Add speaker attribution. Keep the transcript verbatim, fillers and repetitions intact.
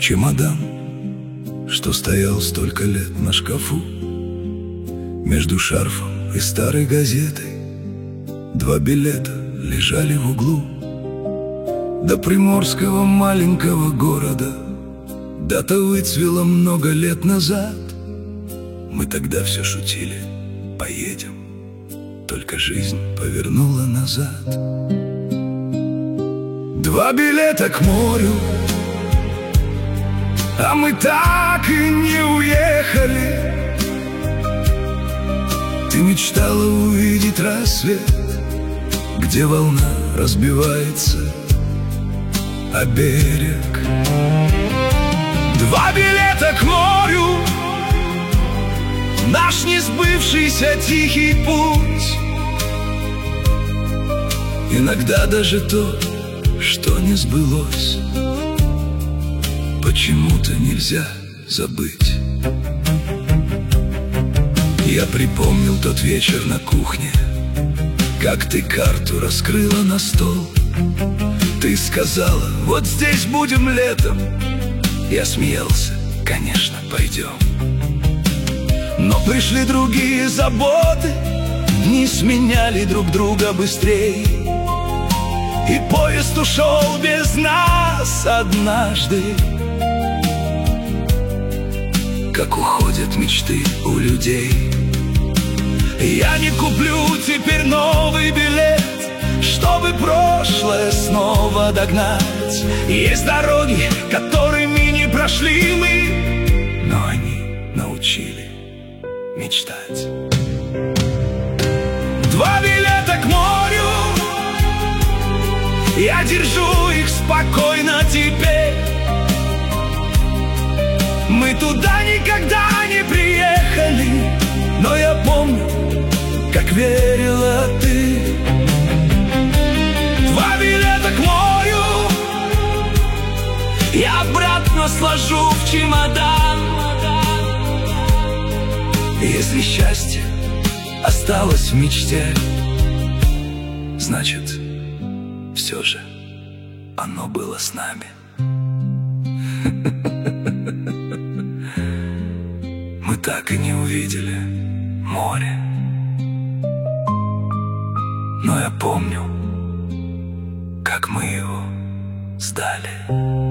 Speaker 1: Чемодан, что стоял столько лет на шкафу, между шарфом и старой газетой два билета лежали в углу. До приморского маленького города дата выцвела много лет назад. Мы тогда все шутили: поедем, только жизнь повернула назад. Два билета к морю, а мы так и не уехали. Ты мечтала увидеть рассвет, где волна разбивается о берег. Два билета к морю, наш несбывшийся тихий путь. Иногда даже то, что не сбылось, почему-то нельзя забыть. Я припомнил тот вечер на кухне, как ты карту раскрыла на стол. Ты сказала: вот здесь будем летом. Я смеялся: конечно, пойдем. Но пришли другие заботы, дни сменяли друг друга быстрей, и поезд ушел без нас однажды. Как уходят мечты у людей. Я не куплю теперь новый билет, чтобы прошлое снова догнать. Есть дороги, которыми не прошли мы, но они научили мечтать. Два билета к морю, я держу их спокойно теперь. Мы туда никогда не приехали, но я помню, как верила ты. Два билета к морю, я обратно сложу в чемодан. Если счастье осталось в мечте, значит, все же оно было с нами. Мы так и не увидели море, но я помню, как мы его сдали.